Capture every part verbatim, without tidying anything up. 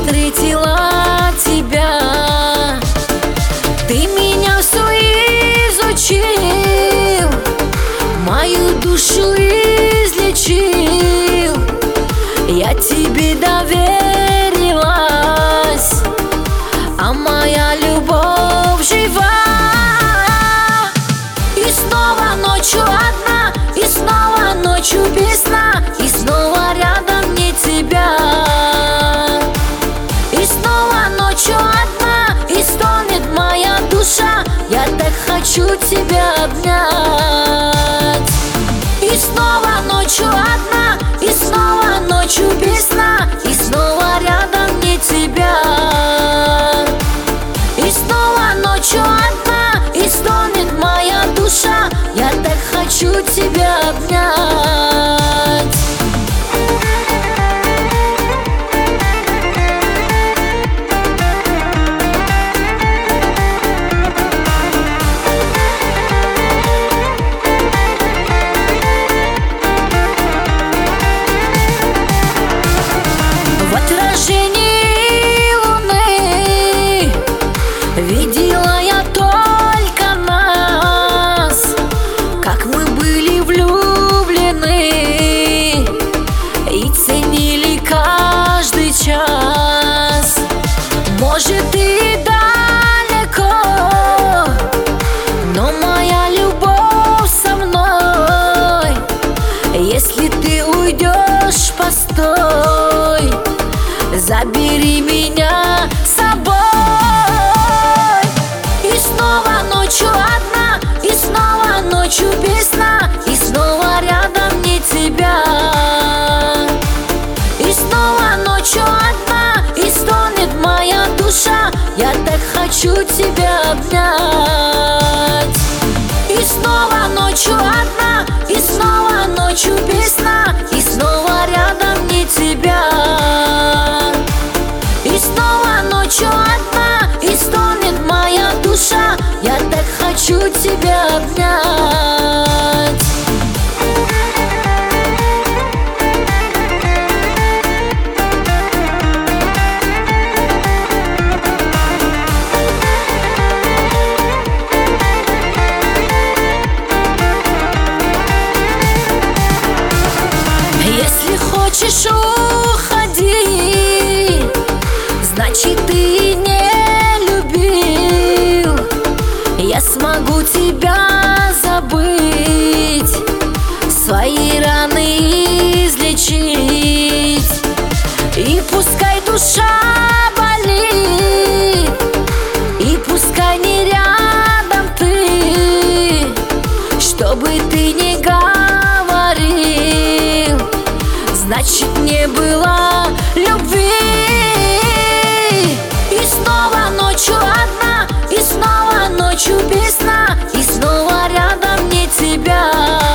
встретила тебя. Ты меня все изучил, мою душу излечил. Я тебе доверилась, а моя любовь жива. И снова ночью одна, и снова ночью без сна, и снова рядом не тебя. И снова ночью одна, и стонет моя душа. Я так хочу тебя обнять. И снова ночью одна, и снова ночью без сна, и снова рядом не тебя. И снова ночью одна, и стонет моя душа. Я так хочу тебя обнять. В отражении луны видела я только нас, как мы были влюблены и ценили каждый час. Может, и далеко, но моя любовь со мной. Если ты уйдешь, постой, забери меня с собой. И снова ночью одна, и снова ночью без сна, и снова рядом не тебя. И снова ночью одна, и стонет моя душа. Я так хочу тебя обнять. И снова ночью одна, и снова ночью без сна, и снова рядом не тебя. И снова ночью одна, и стонет моя душа. Я так хочу тебя обнять. Если хочешь, уходи, значит, ты не любил. Я смогу тебя забыть, свои раны излечить. И пускай душа болит, и пускай не рядом ты, чтобы ты не говорил, значит, не было любви. И снова ночью одна, и снова ночью без сна, и снова рядом не тебя.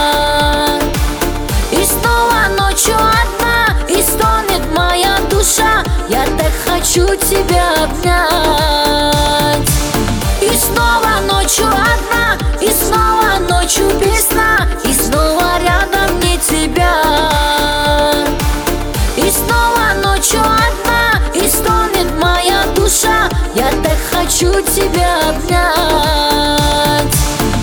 И снова ночью одна, и стонет моя душа. Я так хочу тебя обнять. И снова ночью одна, и снова ночью без сна, и снова рядом не тебя. И снова ночью одна, и стонет моя душа. Я так хочу тебя обнять.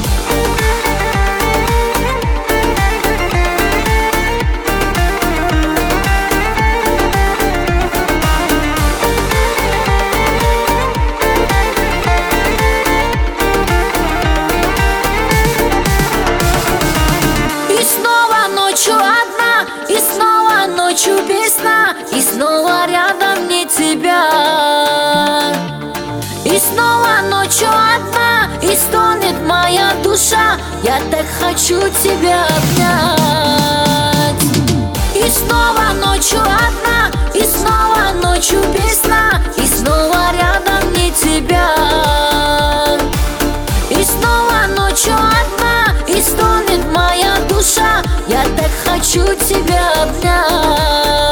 И снова ночью одна, и снова ночью без сна, и снова рядом не тебя. И снова ночью одна, и стонет моя душа. Я так хочу тебя обнять. И снова ночью одна, и снова ночью без сна, и снова рядом не тебя. И снова ночью одна, и стонет моя душа. Я так хочу тебя обнять.